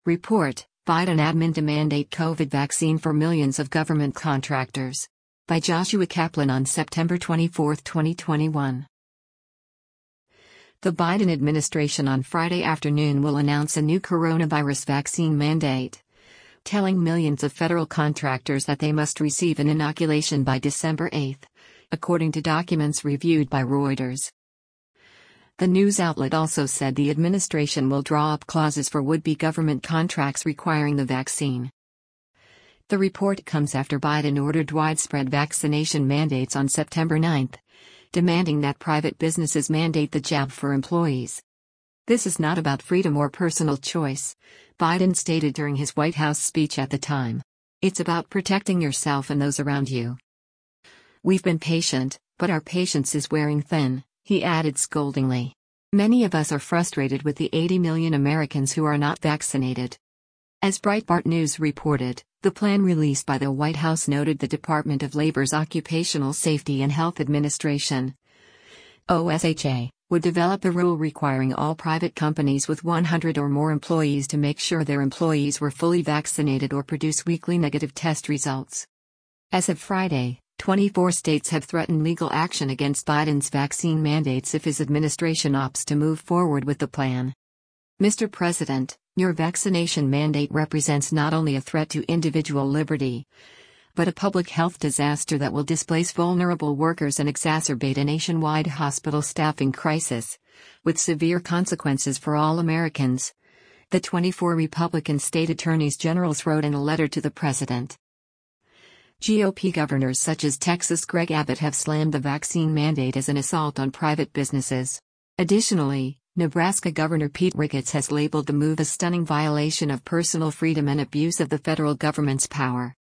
Report, Biden admin to mandate COVID vaccine for millions of government contractors. By Joshua Kaplan on September 24, 2021. The Biden administration on Friday afternoon will announce a new coronavirus vaccine mandate, telling millions of federal contractors that they must receive an inoculation by December 8, according to documents reviewed by Reuters. The news outlet also said the administration will draw up clauses for would-be government contracts requiring the vaccine. The report comes after Biden ordered widespread vaccination mandates on September 9, demanding that private businesses mandate the jab for employees. "This is not about freedom or personal choice," Biden stated during his White House speech at the time. "It's about protecting yourself and those around you. We've been patient, but our patience is wearing thin," he added scoldingly. "Many of us are frustrated with the 80 million Americans who are not vaccinated." As Breitbart News reported, the plan released by the White House noted the Department of Labor's Occupational Safety and Health Administration, OSHA, would develop a rule requiring all private companies with 100 or more employees to make sure their employees were fully vaccinated or produce weekly negative test results. As of Friday, 24 states have threatened legal action against Biden's vaccine mandates if his administration opts to move forward with the plan. "Mr. President, your vaccination mandate represents not only a threat to individual liberty, but a public health disaster that will displace vulnerable workers and exacerbate a nationwide hospital staffing crisis, with severe consequences for all Americans," the 24 Republican state attorneys generals wrote in a letter to the president. GOP governors such as Texas' Greg Abbott have slammed the vaccine mandate as an assault on private businesses. Additionally, Nebraska Governor Pete Ricketts has labeled the move a stunning violation of personal freedom and abuse of the federal government's power.